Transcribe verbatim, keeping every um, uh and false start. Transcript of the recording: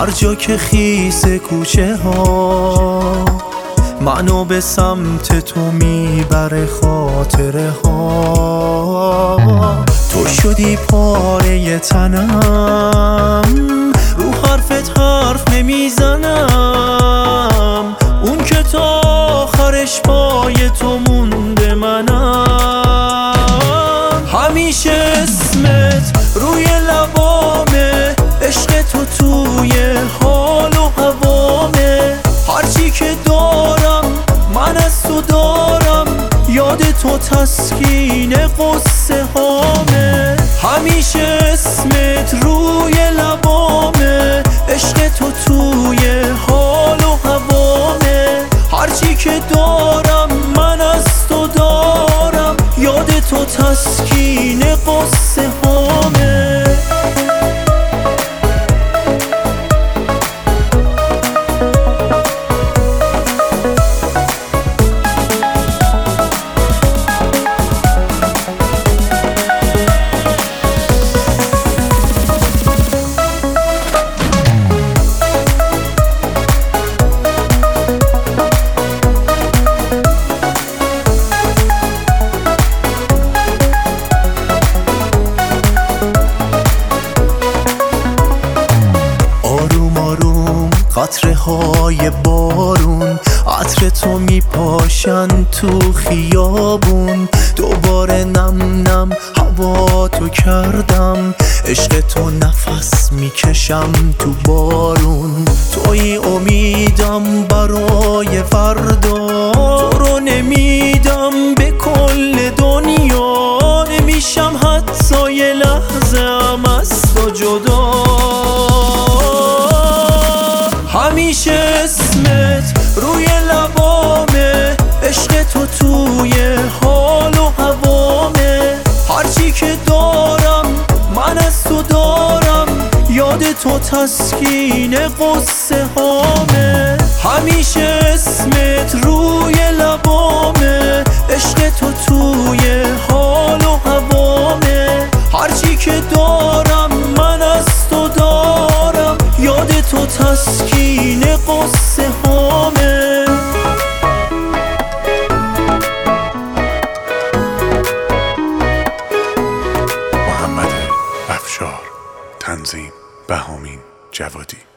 هر جا که خیس کوچه ها منو به سمت تو میبره خاطره ها. تو شدی پاره تنم، رو حرفت حرف نمیزنم، اون که تا آخرش پای تو مونده منم. همیشه اسمت روی لبامه، عشق تو توی حال و هوامه. هرچی که دارم من از تو دارم، یاد تو تسکین قصه هامه. همیشه اسمت روی لبامه، عشق تو توی حال و هوامه. هرچی که دارم من از تو دارم، یاد تو تسکین قصه هامه. قطره های بارون عطر تو میپاشن تو خیابون. دوباره نم نم هوا تو کردم، عشق تو نفس میکشم تو بارون. توی امیدم برای فردا، تو رو نمیدم به کل دنیا. نمیشم حتی یه لحظه ام از تو جدا. همیشه اسمت روی لبامه، عشق تو توی حال و هوامه. هرچی که دارم من از تو دارم، یاد تو تسکین قصه هامه. همیشه اسمت روی لبامه، عشق تو توی حال و هوامه. هرچی که دارم من از تو دارم، یاد تو تسکین قصه هامه. محمد افشار، تنظیم بهامین جوادی.